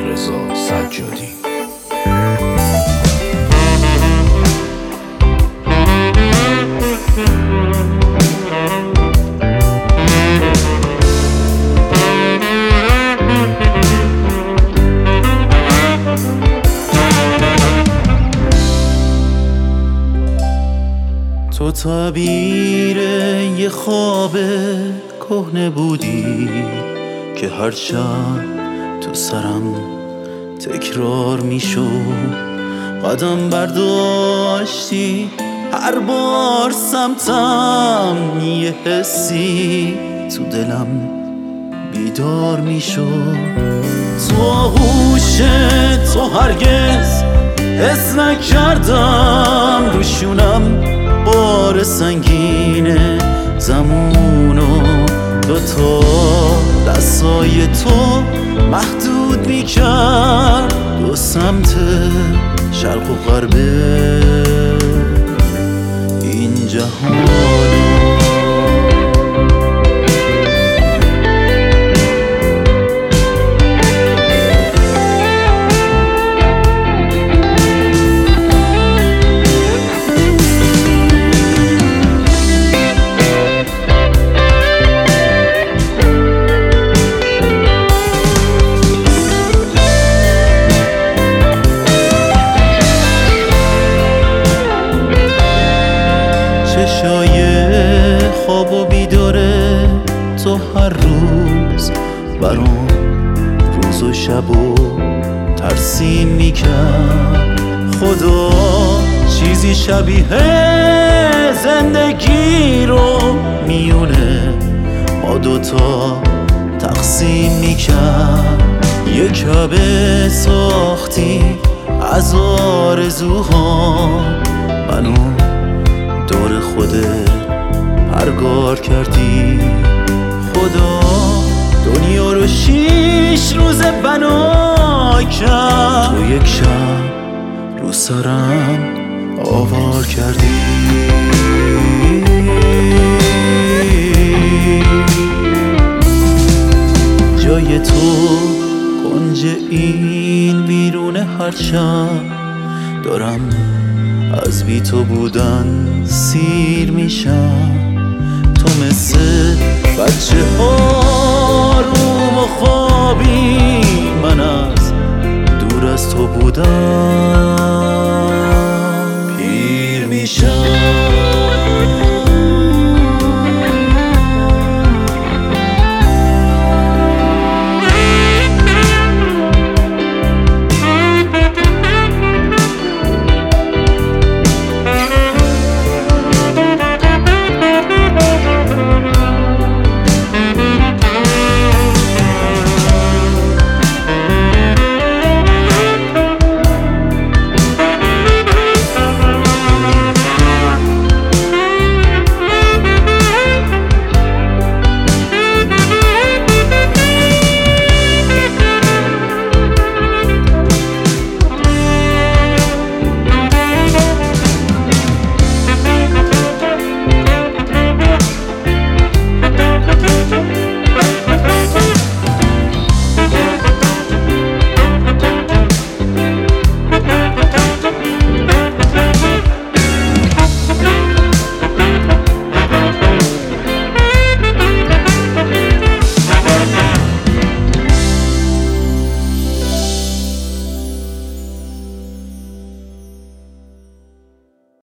رضا سجادی. تو تعبیر یه خواب کهنه بودی که هرچند تو سرم تکرار میشد. قدم برداشتی هر بار سمتم، یه حسی تو دلم بیدار میشد. تو آغوش تو هرگز حس نکردم، روشونم بار سنگینه زمونو دوتا دستای تو محدود میکرد. دو سمت شرق و غرب این جهانو. چشای خواب و بیداره تو هر روز برام روز و شب و ترسیم میکرد. خدا چیزی شبیه زندگی رو میونه ما دوتا تقسیم میکرد. یه کعبه ساختی از آرزوها، منو دور خودت پرگار کردی. خدا دنیا رو 6 روز بنا کرد، تو یک شب رو سرم آوار کردی. جای تو کنج این بیرون هر شب دارم از بی تو بودن سیر میشم. تو مثل بچه آروم و خوابی، من از دور از تو بودن